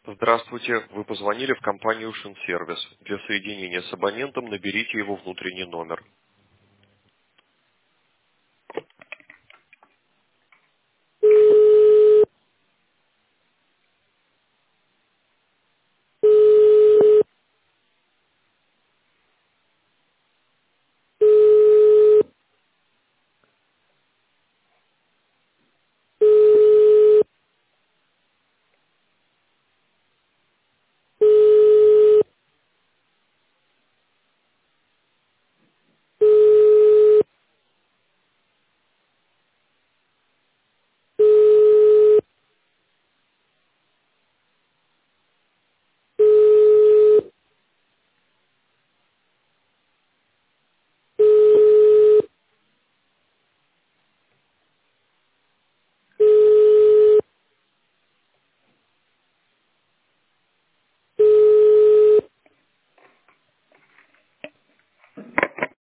Здравствуйте, вы позвонили в компанию Шинсервис. Для соединения с абонентом наберите его внутренний номер.